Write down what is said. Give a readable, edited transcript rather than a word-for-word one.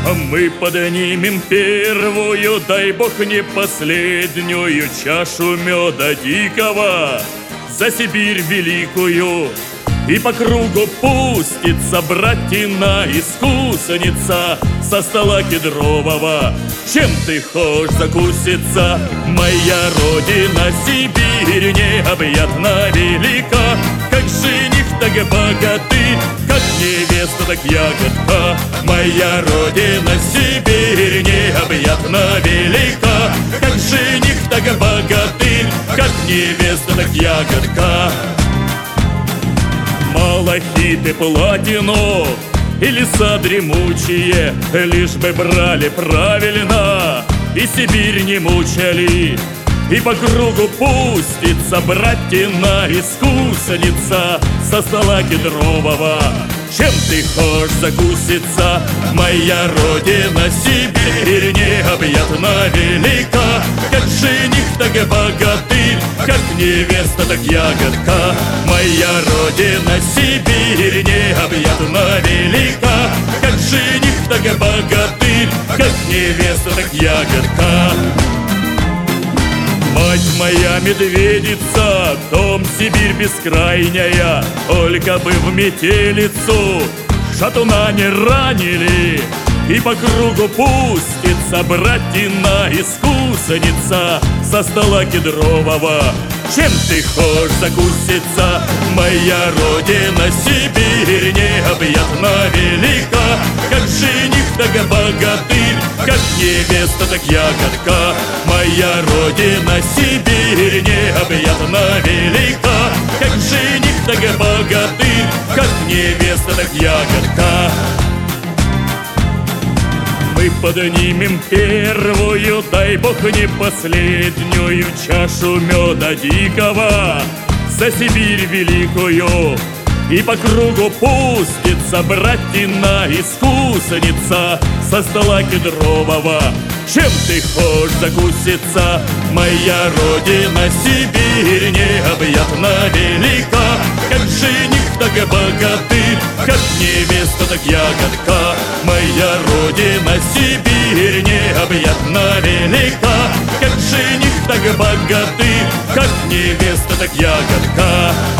Мы поднимем первую, дай бог не последнюю, чашу меда дикого за Сибирь великую. И по кругу пустится братина искусница со стола кедрового. Чем ты хочешь закуситься? Моя родина Сибирь необъятна велика. Как жених, так и богатырь, как невеста, так ягодка. Моя родина Сибирь необъятна велика. Как жених, так и богатырь, как невеста, так ягодка. Малахит и платину и леса дремучие, лишь бы брали правильно и Сибирь не мучали. И по кругу пустится братина искусница со стола кедрового. Чем ты хочешь закуситься? Моя родина Сибирь необъятна велика. Как жених, так и богатырь, как невеста, так ягодка. Моя родина Сибирь необъятна велика. Как жених, так и богатырь, как невеста, так ягодка. Мать моя медведица, дом Сибирь бескрайняя, только бы в метелицу шатуна не ранили. И по кругу пустится братина искусница со стола кедрового. Чем ты хочешь закуситься? Моя родина Сибирь необъятна велика. Как жених, так и богатырь, как невеста, так ягодка. Моя родина Сибирь необъятна велика. Как жених, так и богатырь, как невеста, так ягодка. Мы поднимем первую, дай бог не последнюю, чашу меда дикого за Сибирь великую. И по кругу пустится братина искусница со стола кедрового. Чем ты хочешь закуситься? Моя родина Сибирь необъятна велика. Как жених, так и богатырь, как невеста, так ягодка. Моя родина Сибирь необъятна велика. Как жених, так и богатырь, как невеста, так ягодка.